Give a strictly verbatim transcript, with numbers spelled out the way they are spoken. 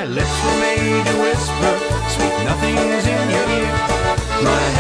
lips were made to whisper sweet nothings in your ear. My